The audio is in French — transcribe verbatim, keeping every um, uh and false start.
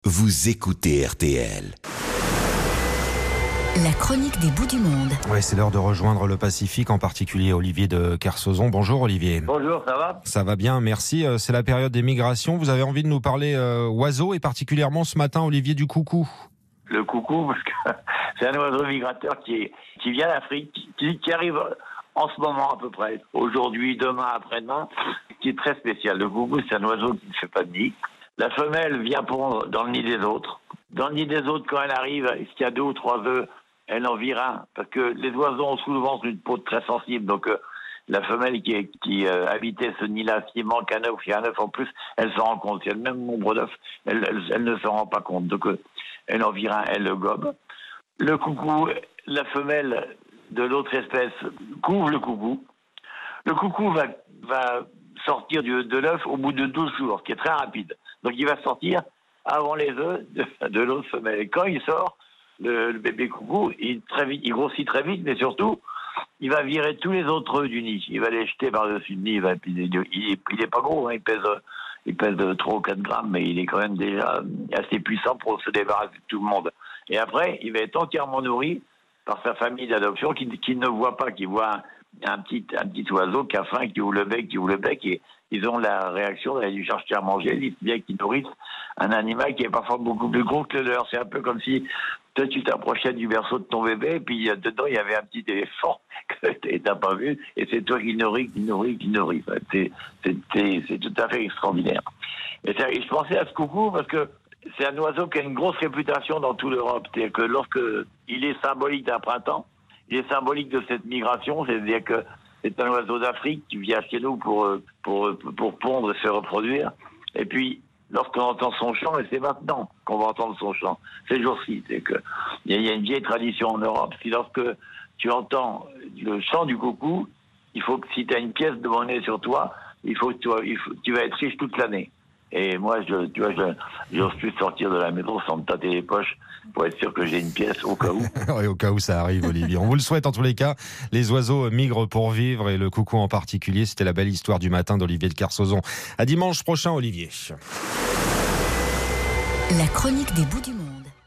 Vous écoutez R T L. La chronique des bouts du monde. Oui, c'est l'heure de rejoindre le Pacifique, en particulier Olivier de Kersauzon. Bonjour Olivier. Bonjour, ça va ? Ça va bien, merci. C'est la période des migrations. Vous avez envie de nous parler euh, oiseaux et particulièrement ce matin, Olivier, du coucou. Le coucou, parce que c'est un oiseau migrateur qui, est, qui vient d'Afrique, qui, qui arrive en ce moment à peu près, aujourd'hui, demain, après-demain, qui est très spécial. Le coucou, c'est un oiseau qui ne fait pas de nid. La femelle vient pondre dans le nid des autres. Dans le nid des autres, quand elle arrive, s'il y a deux ou trois œufs, elle en vire un. Parce que les oiseaux ont souvent une peau très sensible. Donc, euh, la femelle qui, qui euh, habitait ce nid-là, s'il manque un œuf, il y a un œuf en plus, elle s'en rend compte. S'il y a le même nombre d'œufs, elle, elle, elle ne s'en rend pas compte. Donc, euh, elle en vire un, elle le gobe. Le coucou, la femelle de l'autre espèce couvre le coucou. Le coucou va, va sortir du, de l'œuf au bout de douze jours, ce qui est très rapide. Donc, il va sortir avant les œufs de, de l'autre femelle. Et quand il sort, le, le bébé coucou, il, très vite, il grossit très vite, mais surtout, il va virer tous les autres œufs du nid. Il va les jeter par-dessus le nid. Il, va, il, il, il est pas gros, hein, il pèse, il pèse trois ou quatre grammes, mais il est quand même déjà assez puissant pour se débarrasser de tout le monde. Et après, il va être entièrement nourri par sa famille d'adoption qui, qui ne voit pas, qui voit un, un, petit, un petit oiseau qui a faim, qui ouvre le bec, qui ouvre le bec, et ils ont la réaction d'aller lui chercher à manger, ils bien qu'ils nourrissent un animal qui est parfois beaucoup plus gros que le leur. C'est un peu comme si toi tu t'approchais du berceau de ton bébé, et puis dedans il y avait un petit éléphant que tu n'as pas vu, et c'est toi qui nourris, qui nourris, qui nourris. C'est, c'est, c'est, c'est tout à fait extraordinaire. Et, ça, et je pensais à ce coucou parce que c'est un oiseau qui a une grosse réputation dans toute l'Europe. C'est-à-dire que lorsque il est symbolique d'un printemps, il est symbolique de cette migration, c'est-à-dire que c'est un oiseau d'Afrique qui vient chez nous pour, pour, pour pondre et se reproduire. Et puis, lorsqu'on entend son chant, et c'est maintenant qu'on va entendre son chant, ces jours-ci, c'est que il y a une vieille tradition en Europe. Si lorsque tu entends le chant du coucou, il faut que si tu as une pièce de monnaie sur toi, il faut que tu, il faut, tu vas être riche toute l'année. Et moi, je, tu vois, je, j'ose plus sortir de la maison sans me tâter les poches pour être sûr que j'ai une pièce au cas où. Oui, au cas où ça arrive, Olivier. On vous le souhaite en tous les cas. Les oiseaux migrent pour vivre et le coucou en particulier. C'était la belle histoire du matin d'Olivier de Kersauzon. À dimanche prochain, Olivier. La chronique des bouts du monde.